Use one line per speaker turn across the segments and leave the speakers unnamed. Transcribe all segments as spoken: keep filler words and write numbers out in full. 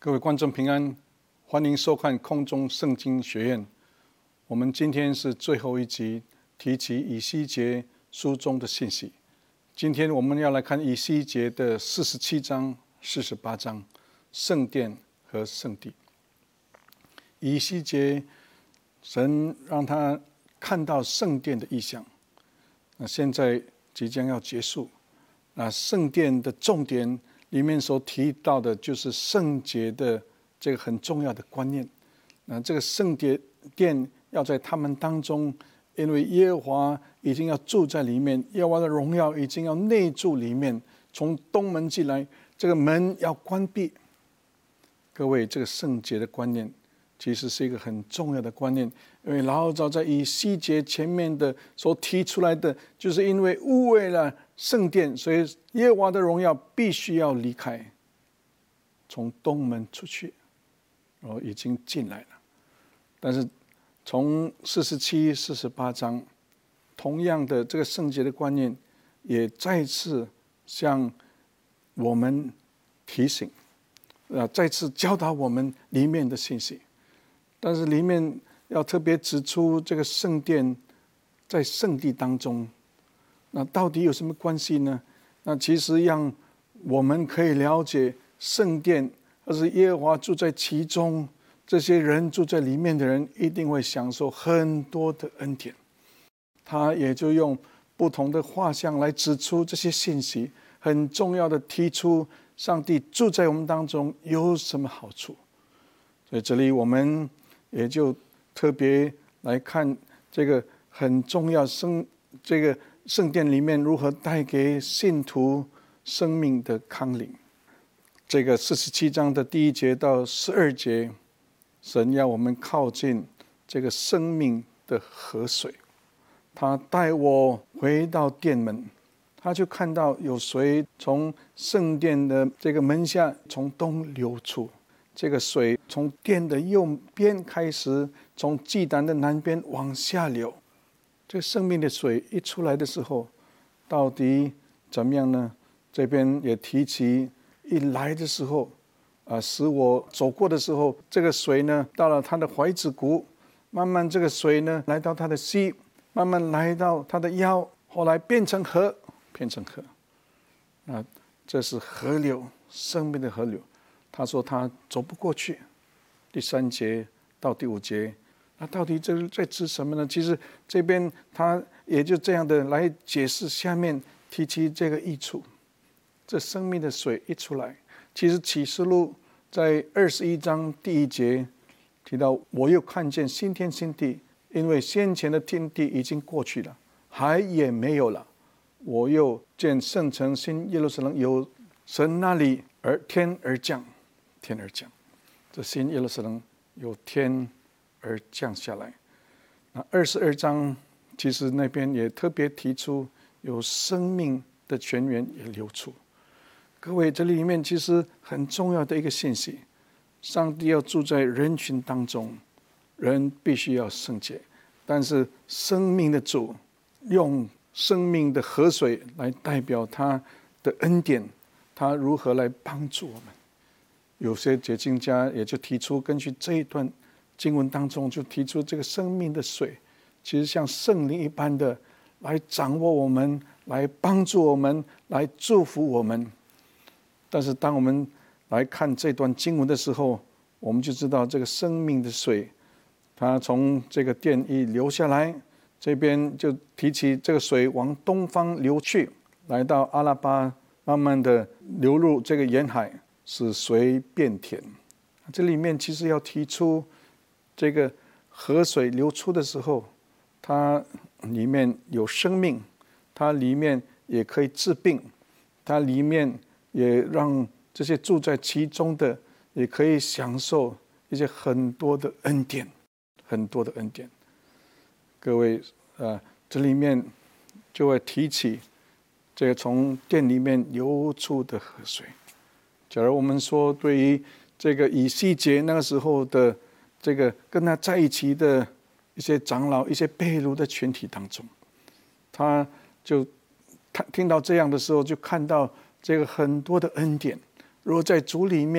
各位观众平安，欢迎收看空中圣经学院。我们今天是最后一集，提起以西结书中的信息。今天我们要来看以西结的四十七章、四十八章，圣殿和圣地。以西结，神让他看到圣殿的异象。那现在即将要结束。那圣殿的重点里面所提到的就是圣洁的这个很重要的观念。那这个圣殿要在他们当中，因为耶和华已经要住在里面，耶和华的荣耀已经要内住里面。从东门进来，这个门要关闭。各位，这个圣洁的观念其实是一个很重要的观念，因为老早在以西结前面的所提出来的，就是因为污秽了圣殿，所以耶和华的荣耀必须要离开，从东门出去，然后已经进来了。但是从四十七、四十八章，同样的这个圣洁的观念，也再次向我们提醒，呃，再次教导我们里面的信息。但是里面要特别指出，这个圣殿在圣地当中，那到底有什么关系呢？那其实让我们可以了解，圣殿而是耶和华住在其中，这些人住在里面的人一定会享受很多的恩典。他也就用不同的画像来指出这些信息，很重要的提出上帝住在我们当中有什么好处。所以这里我们也就特别来看这个很重要圣这个圣殿里面如何带给信徒生命的康宁。这个四十七章的第一节到十二节，神要我们靠近这个生命的河水。他带我回到殿门，他就看到有水从圣殿的这个门下从东流出。这个水从殿的右边开始，从祭坛的南边往下流。这个生命的水一出来的时候，到底怎么样呢？这边也提起，一来的时候，啊、呃，使我走过的时候，这个水呢，到了他的怀子骨，慢慢这个水呢，来到他的膝，慢慢来到他的腰，后来变成河，变成河。啊，这是河流，生命的河流。他说他走不过去。第三节到第五节，那到底这在指什么呢？其实这边他也就这样的来解释下面提起这个益处。这生命的水一出来，其实启示录在二十一章第一节提到，我又看见新天新地，因为先前的天地已经过去了，海也没有了。我又见圣城新耶路撒冷由神那里而天而降，天而降。这新耶路撒冷由天而降下来。那二十二章其实那边也特别提出，有生命的泉源也流出。各位，这里面其实很重要的一个信息，上帝要住在人群当中，人必须要圣洁，但是生命的主用生命的河水来代表他的恩典，他如何来帮助我们。有些解经家也就提出，根据这一段经文当中就提出，这个生命的水其实像圣灵一般的来掌握我们，来帮助我们，来祝福我们。但是当我们来看这段经文的时候，我们就知道这个生命的水，它从这个殿一流下来，这边就提起这个水往东方流去，来到阿拉巴，慢慢的流入这个沿海，使水变甜。这里面其实要提出，这个河水流出的时候，它里面有生命，它里面也可以治病，它里面也让这些住在其中的也可以享受一些很多的恩典，很多的恩典。各位，呃，这里面就会提起这个从殿里面流出的河水。假如我们说，对于这个以西结那个时候的这个跟他在一起的一些长老、一些被掳的群体当中，他就听到这样的时候，就看到这个很多的恩典。如果在主里面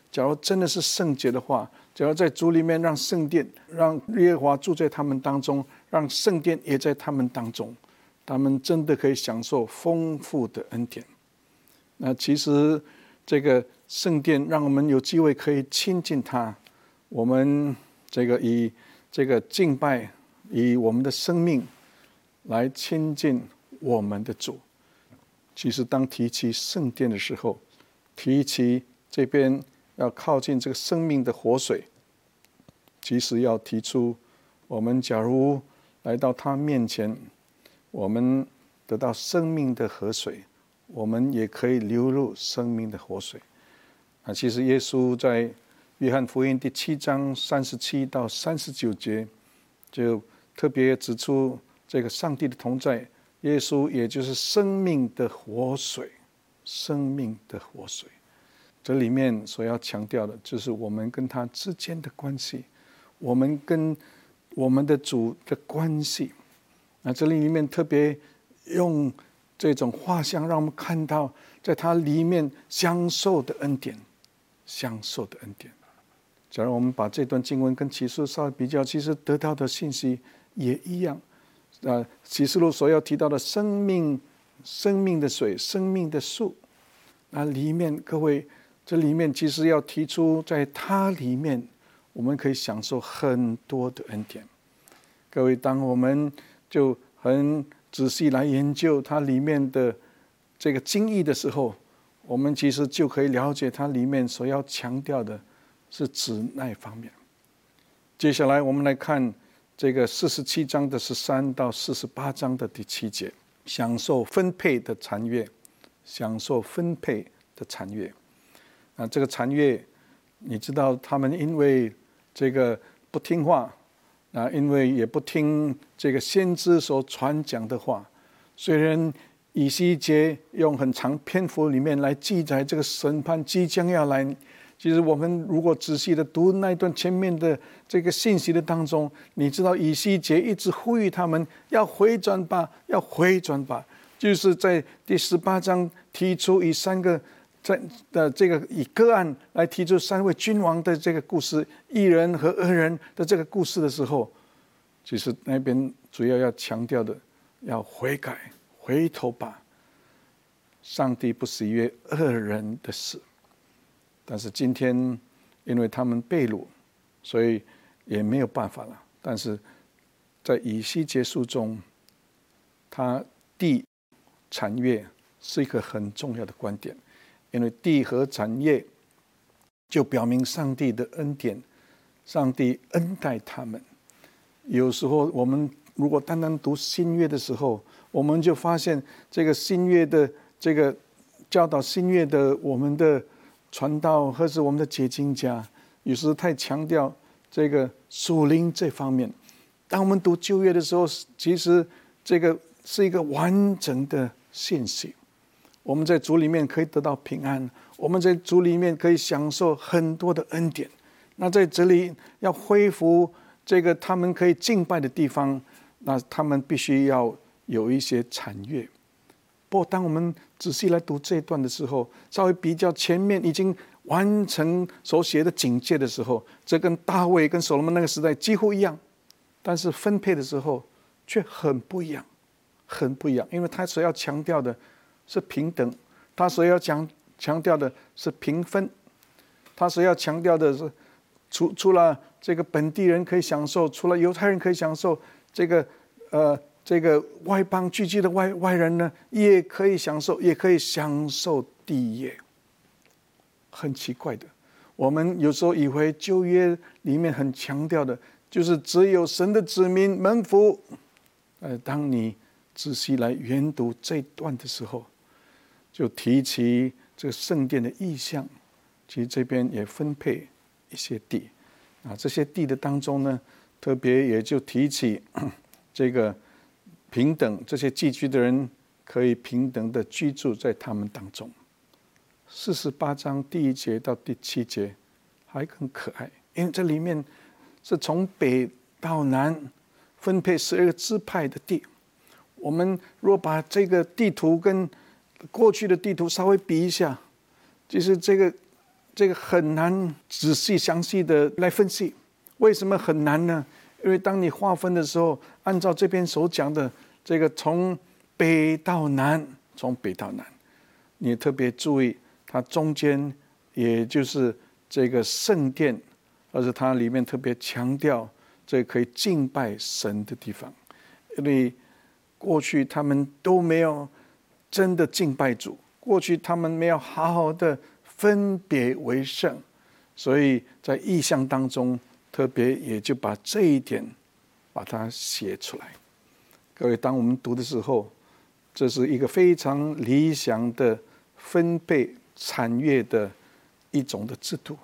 假如真的是圣洁的话，假如在主里面让圣殿，让耶和华住在他们当中，让圣殿也在他们当中，他们真的可以享受丰富的恩典。那其实这个圣殿让我们有机会可以亲近他，我们这个以这个敬拜，以我们的生命来亲近我们的主。其实当提起圣殿的时候，提起这边要靠近这个生命的活水，其实要提出我们假如来到他面前，我们得到生命的河水，我们也可以流入生命的活水。啊，其实耶稣在约翰福音第七章三十七到三十九节就特别指出这个上帝的同在，耶稣也就是生命的活水，生命的活水。这里面所要强调的就是我们跟他之间的关系，我们跟我们的主的关系。那这里面特别用这种画像让我们看到在他里面享受的恩典，享受的恩典。假如我们把这段经文跟启示录稍微比较，其实得到的信息也一样。呃，启示录所要提到的生命、生命的水、生命的树，那里面各位，这里面其实要提出，在它里面我们可以享受很多的恩典。各位，当我们就很仔细来研究它里面的这个经义的时候，我们其实就可以了解它里面所要强调的是指那方面。接下来我们来看这个四十七章的十三到四十八章的第七节，享受分配的产业，享受分配的产业。啊，这个产业，你知道他们因为这个不听话，啊，因为也不听这个先知所传讲的话，虽然以西结用很长篇幅里面来记载这个审判即将要来。其实我们如果仔细的读那段前面的这个信息的当中，你知道以西结一直呼吁他们要回转吧，要回转吧，就是在第十八章提出以三个在的这个以个案来提出三位君王的这个故事，义人和恶人的这个故事的时候，其实那边主要要强调的，要悔改，回头吧。上帝不喜悦恶人的事。但是今天因为他们被掳，所以也没有办法了。但是在以西结书中，他地产业是一个很重要的观点，因为地和产业就表明上帝的恩典，上帝恩待他们。有时候我们如果单单读新约的时候，我们就发现这个新约的这个教导新约的我们的传道或是我们的解经家，有时太强调这个属灵这方面。当我们读旧约的时候，其实这个是一个完整的信息。我们在主里面可以得到平安，我们在主里面可以享受很多的恩典。那在这里要恢复这个他们可以敬拜的地方，那他们必须要有一些产业。不过当我们仔细来读这一段的时候，稍微比较前面已经完成所写的警戒的时候，这跟大卫跟所罗门那个时代几乎一样，但是分配的时候却很不一样，很不一样。因为他所要强调的是平等，他所要强强调的是平分，他所要强调的是除除了这个本地人可以享受，除了犹太人可以享受，这个呃。这个外邦聚集的外外人呢，也可以享受，也可以享受地业。很奇怪的，我们有时候以为旧约里面很强调的，就是只有神的子民蒙福。呃，当你仔细来研读这段的时候，就提起这个圣殿的意象，其实这边也分配一些地啊，这些地的当中呢，特别也就提起这个。平等，这些寄居的人可以平等的居住在他们当中。四十八章第一节到第七节还更可爱，因为这里面是从北到南分配十二个支派的地。我们若把这个地图跟过去的地图稍微比一下，其实这个这个很难仔细详细的来分析。为什么很难呢？因为当你划分的时候，按照这边所讲的这个从北到南，从北到南，你特别注意它中间也就是这个圣殿，而是它里面特别强调这可以敬拜神的地方。因为过去他们都没有真的敬拜主，过去他们没有好好的分别为圣，所以在意象当中特别也就把这一点把它写出来。各位，当我们读的时候，这是一个非常理想的分配产业的一种的制度。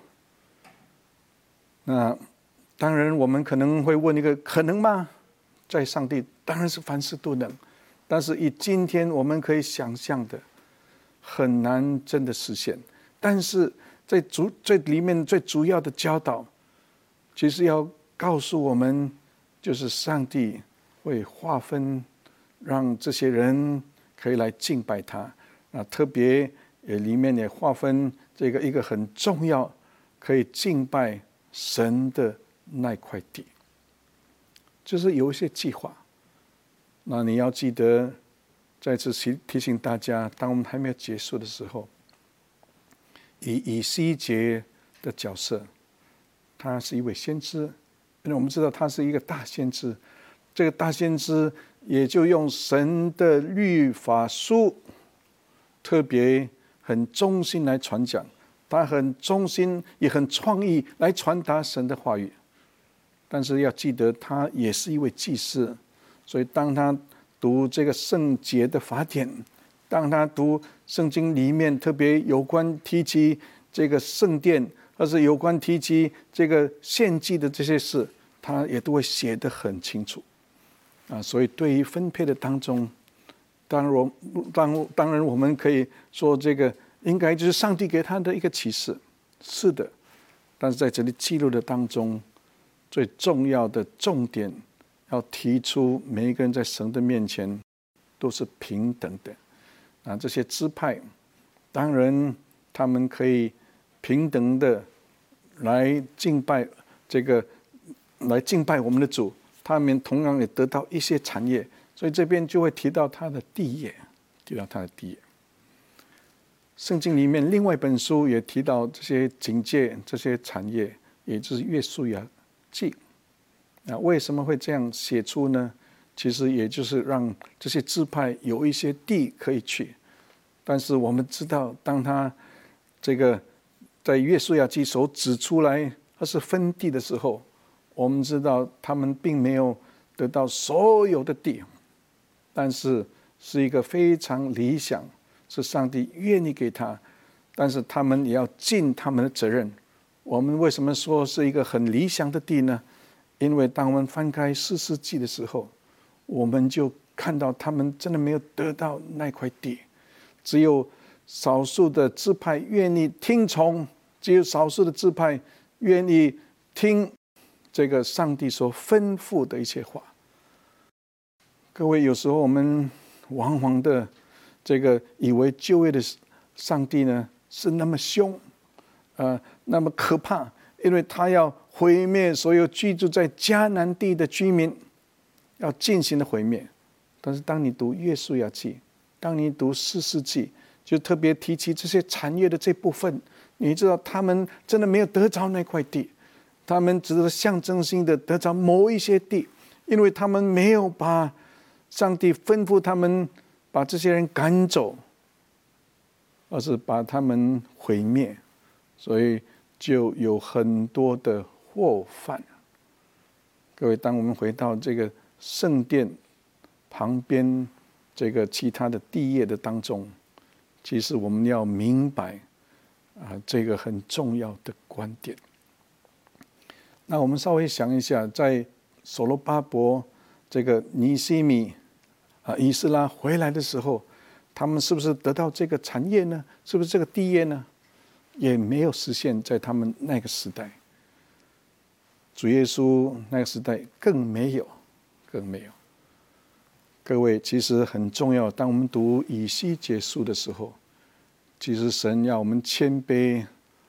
那当然我们可能会问一个，可能吗？在上帝当然是凡事都能，但是以今天我们可以想象的很难真的实现。但是在主最里面最主要的教导，其实要告诉我们，就是上帝会划分，让这些人可以来敬拜他。那特别也里面也划分这个一个很重要可以敬拜神的那块地，就是有一些计划。那你要记得，再次提醒大家，当我们还没有结束的时候，以以西结的角色，他是一位先知，因为我们知道他是一个大先知，这个大先知也就用神的律法书，特别很忠心来传讲，他很忠心也很创意来传达神的话语。但是要记得，他也是一位祭司，所以当他读这个圣洁的法典，当他读圣经里面特别有关提及这个圣殿，或是有关提及这个献祭的这些事，他也都会写得很清楚啊。所以对于分配的当中，当然我当当然我们可以说，这个应该就是上帝给他的一个启示，是的。但是在这里记录的当中，最重要的重点要提出，每一个人在神的面前都是平等的啊。这些支派当然他们可以平等的来敬拜这个来敬拜我们的主，他们同样也得到一些产业，所以这边就会提到他的地业，提到他的地业。圣经里面另外一本书也提到这些警戒这些产业，也就是约书亚记。那为什么会这样写出呢？其实也就是让这些支派有一些地可以去。但是我们知道，当他这个在约书亚记所指出来他是分地的时候，我们知道他们并没有得到所有的地，但是是一个非常理想，是上帝愿意给他，但是他们也要尽他们的责任。我们为什么说是一个很理想的地呢？因为当我们翻开士师记的时候，我们就看到他们真的没有得到那块地，只有少数的支派愿意听从，只有少数的支派愿意听这个上帝所吩咐的一些话。各位，有时候我们往往的这个以为旧约的上帝呢是那么凶，呃，那么可怕，因为他要毁灭所有居住在迦南地的居民，要进行的毁灭。但是当你读约书亚记，当你读士师记，就特别提起这些产业的这部分，你知道他们真的没有得着那块地，他们只是象征性的得着某一些地，因为他们没有把上帝吩咐他们把这些人赶走，而是把他们毁灭，所以就有很多的祸患。各位，当我们回到这个圣殿旁边这个其他的地业的当中，其实我们要明白啊，这个很重要的观点。那我们稍微想一下，在所罗巴伯这个尼希米啊以斯拉回来的时候，他们是不是得到这个产业呢？是不是这个地业呢？也没有实现在他们那个时代。主耶稣那个时代更没有，更没有。各位，其实很重要，当我们读以西结书的时候，其实神要我们谦卑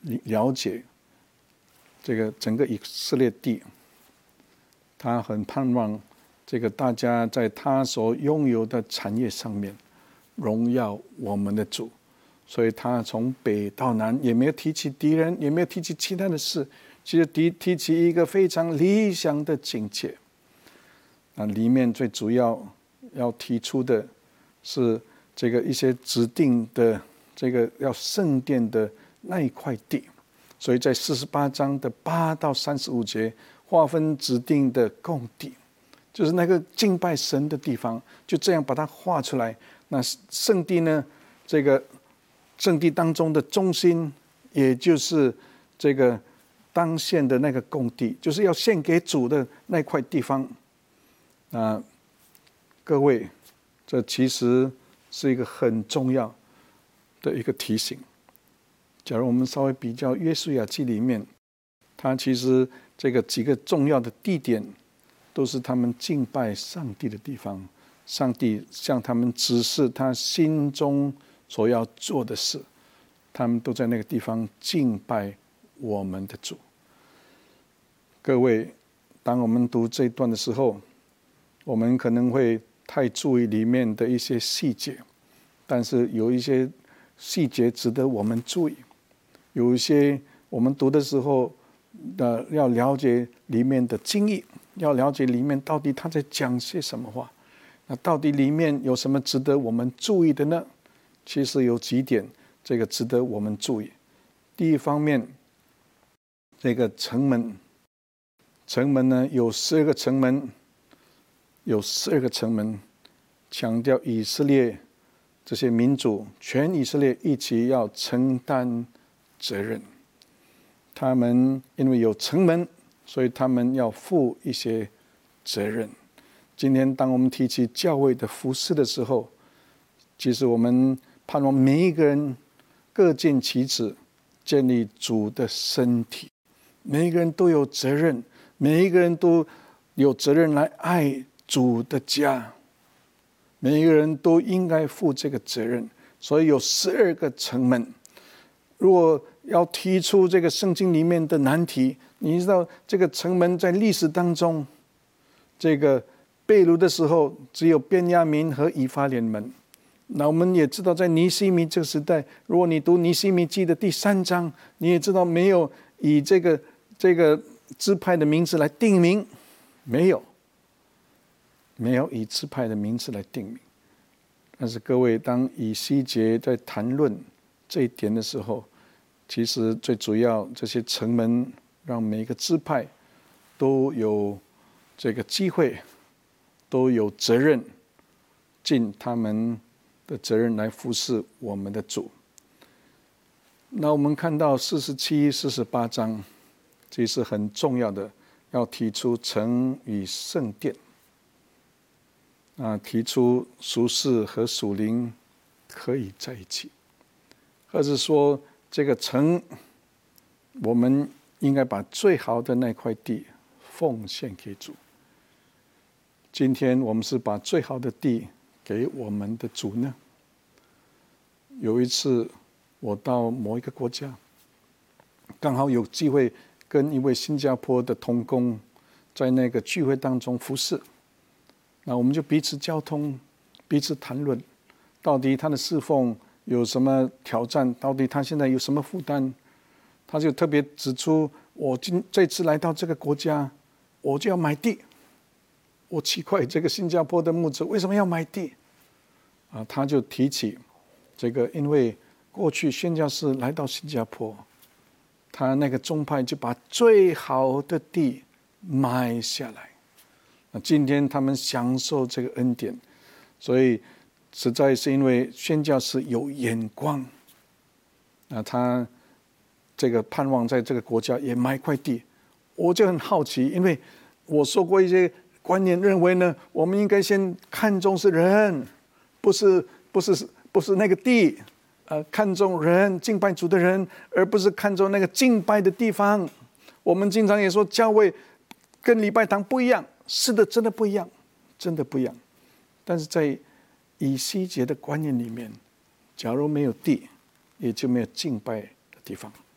了解这个整个以色列地，他很盼望这个大家在他所拥有的产业上面荣耀我们的主，所以他从北到南也没有提起敌人，也没有提起其他的事，其实提提起一个非常理想的境界。那里面最主要要提出的是这个一些指定的这个要圣殿的那一块地，所以在四十八章的八到三十五节划分指定的供地，就是那个敬拜神的地方，就这样把它画出来。那圣地呢，这个圣地当中的中心，也就是这个当献的那个供地，就是要献给主的那块地方。那各位，这其实是一个很重要的一个提醒。假如我们稍微比较约书亚记里面，它其实这个几个重要的地点都是他们敬拜上帝的地方，上帝向他们指示他心中所要做的事，他们都在那个地方敬拜我们的主。各位，当我们读这一段的时候，我们可能会太注意里面的一些细节，但是有一些细节值得我们注意，有一些我们读的时候的要了解里面的经义，要了解里面到底他在讲些什么话，那到底里面有什么值得我们注意的呢？其实有几点这个值得我们注意。第一方面，这个城门，城门呢有十二个城门，有十二个城门，强调以色列这些民族，全以色列一起要承担责任。他们因为有城门，所以他们要负一些责任。今天当我们提起教会的服事的时候，其实我们盼望每一个人各尽其职，建立主的身体。每一个人都有责任，每一个人都有责任来爱主的家，每一个人都应该负这个责任。所以有十二个城门。如果要提出这个圣经里面的难题，你知道这个城门在历史当中，这个被掳的时候只有便雅悯和以法莲门。那我们也知道在尼希米这个时代，如果你读尼希米记的第三章，你也知道没有以这个这个支派的名字来定名，没有没有以支派的名字来定名。但是各位，当以西结在谈论这一点的时候，其实最主要这些城门让每一个支派都有这个机会，都有责任，尽他们的责任来服侍我们的主。那我们看到四十七、四十八章，这是很重要的，要提出城与圣殿，啊，提出属世和属灵可以在一起，或者说这个城，我们应该把最好的那块地奉献给主。今天我们是把最好的地给我们的主呢？有一次我到某一个国家，刚好有机会跟一位新加坡的同工在那个聚会当中服侍，那我们就彼此交通，彼此谈论，到底他的侍奉有什么挑战，到底他现在有什么负担。他就特别指出，我今这次来到这个国家，我就要买地。我奇怪，这个新加坡的牧者为什么要买地啊？他就提起这个，因为过去宣教士来到新加坡，他那个宗派就把最好的地买下来。那今天他们享受这个恩典，所以实在是因为宣教士有眼光，那他这个盼望在这个国家也买块地。我就很好奇，因为我说过一些观念，认为呢，我们应该先看重是人，不是不是不是那个地，呃，看重人，敬拜主的人，而不是看重那个敬拜的地方。我们经常也说教会跟礼拜堂不一样，是的，真的不一样，真的不一样。但是在以西结的观念里面，假如没有地，也就没有敬拜的地方。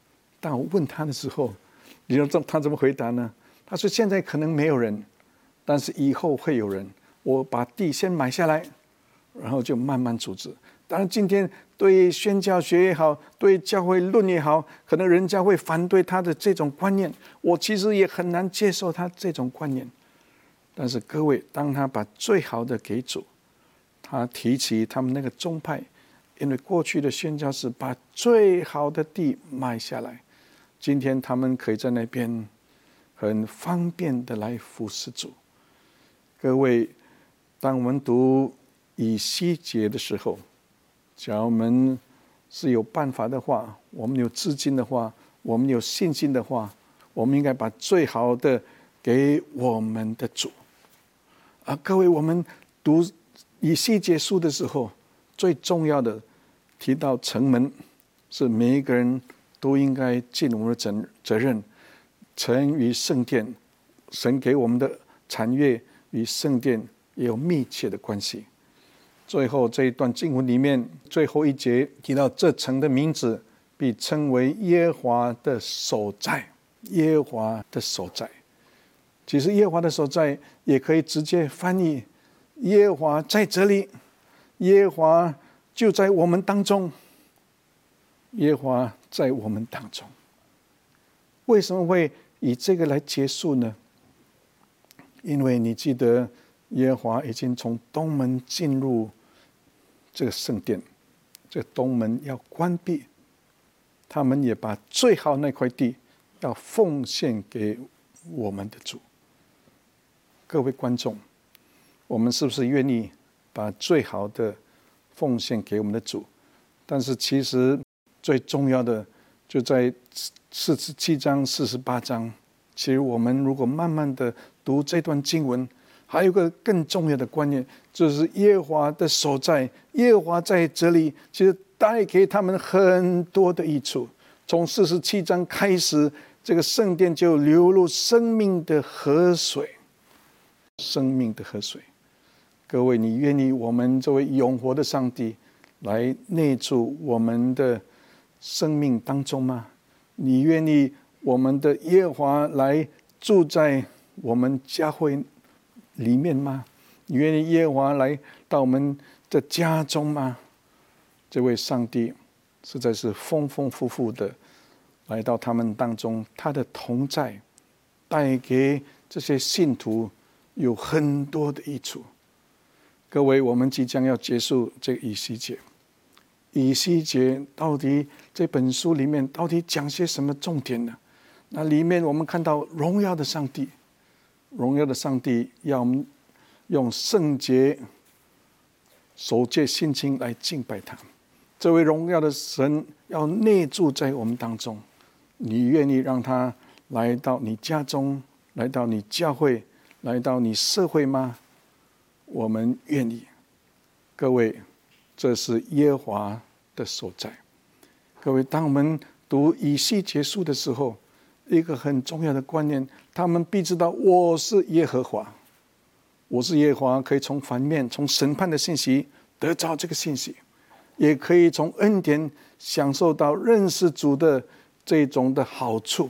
到问他的时候，你知道他怎么回答呢？他说现在可能没有人，但是以后会有人，我把地先买下来，然后就慢慢组织。当然今天对宣教学也好，对教会论也好，可能人家会反对他的这种观念，我其实也很难接受他这种观念。但是各位，当他把最好的给主，他提起他们那个宗派，因为过去的宣教士把最好的地买下来，今天他们可以在那边很方便的来服侍主。各位，当我们读以西结的时候，假如我们是有办法的话，我们有资金的话，我们有信心的话，我们应该把最好的给我们的主。啊，各位，我们读以西结书的时候，最重要的提到城门，是每一个人都应该尽我们的责任。城与圣殿，神给我们的产业与圣殿也有密切的关系。最后这一段经文里面最后一节提到，这城的名字被称为耶和华的所在。耶和华的所在，其实耶和华的所在也可以直接翻译耶和华在这里，耶和华就在我们当中，耶和华在我们当中。为什么会以这个来结束呢？因为你记得耶和华已经从东门进入这个圣殿，这个东门要关闭，他们也把最好那块地要奉献给我们的主。各位观众，我们是不是愿意把最好的奉献给我们的主？但是其实最重要的就在四十七章四十八章，其实我们如果慢慢的读这段经文，还有一个更重要的观念，就是耶和华的所在，耶和华在这里，其实带给他们很多的益处。从四十七章开始，这个圣殿就流入生命的河水，生命的河水。各位，你愿意我们作为永活的上帝来内住我们的生命当中吗？你愿意我们的耶和华来住在我们教会里面吗？你愿意耶和华来到我们的家中吗？这位上帝实在是丰丰富富的来到他们当中，他的同在带给这些信徒有很多的益处。各位，我们即将要结束这个以西结。以西结到底这本书里面到底讲些什么重点呢？那里面我们看到荣耀的上帝，荣耀的上帝要我们用圣洁守戒心清来敬拜他。这位荣耀的神要内住在我们当中，你愿意让他来到你家中，来到你教会，来到你社会吗？我们愿意。各位，这是耶和华的所在。各位，当我们读以西结书的时候，一个很重要的观念，他们必知道我是耶和华，我是耶和华，可以从反面从审判的信息得着这个信息，也可以从恩典享受到认识主的这种的好处。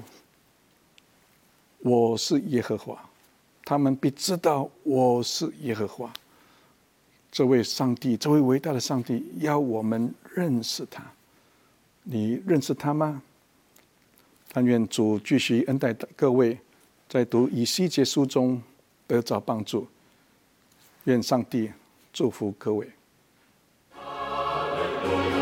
我是耶和华，他们必知道我是耶和华。这位上帝，这位伟大的上帝要我们认识他。你认识他吗？但愿主继续恩待各位，在读以西结书中得着帮助。愿上帝祝福各位。